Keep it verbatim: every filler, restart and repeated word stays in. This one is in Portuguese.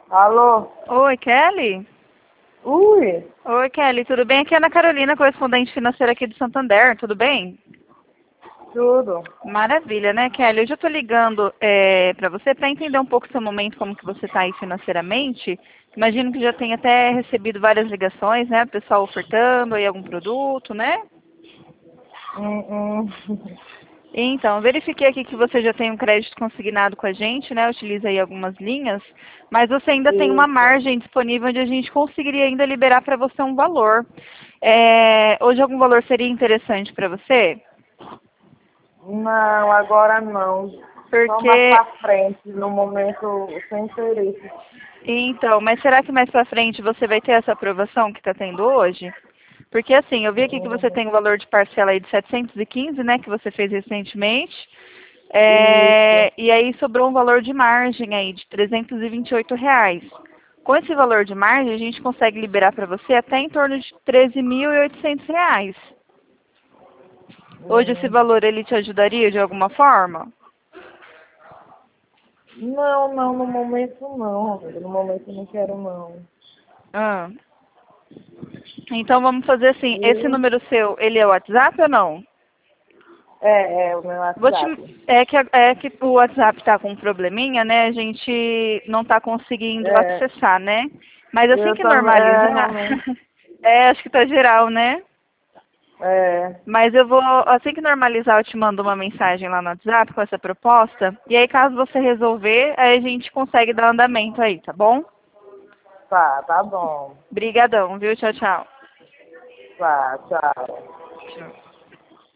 Alô? Oi, Kelly? Ui, Oi, Kelly, tudo bem? Aqui é a Ana Carolina, correspondente financeira aqui do Santander, tudo bem? tudo. Maravilha, né, Kelly? Hoje eu estou ligando é, para você para entender um pouco o seu momento, como que você está aí financeiramente. Imagino que já tenha até recebido várias ligações, né? Pessoal ofertando aí algum produto, né? Hum, hum. Então, verifiquei aqui que você já tem um crédito consignado com a gente, né? Utiliza aí algumas linhas, mas você ainda tem uma Isso. margem disponível onde a gente conseguiria ainda liberar para você um valor. É, hoje algum valor seria interessante para você? Não, agora não. Só mais Porque, pra frente, no momento sem interesse. então, mas será que mais para frente você vai ter essa aprovação que está tendo hoje? Porque assim, eu vi aqui que você Hum, tem um valor de parcela aí de setecentos e quinze, né, que você fez recentemente. Isso. É, e aí sobrou um valor de margem aí de trezentos e vinte e oito reais. Com esse valor de margem, a gente consegue liberar para você até em torno de treze mil e oitocentos reais. Hoje esse Hum. valor ele te ajudaria de alguma forma? Não, não, no momento não, amiga. No momento eu não quero não. Ah. Então vamos fazer assim, esse Viu? número seu, ele é o WhatsApp ou não? É, é o meu Vou te, WhatsApp. é, que, é que o WhatsApp tá com um probleminha, né? A gente não tá conseguindo É, acessar, né? Mas assim eu que também, é, normalizar, realmente. é, acho que tá geral, né? É, Mas eu vou, assim que normalizar, eu te mando uma mensagem lá no WhatsApp com essa proposta. E aí, caso você resolver, aí a gente consegue dar andamento aí, tá bom? tá, tá bom. Brigadão, viu? Tchau, tchau. Tá, tchau. Tchau.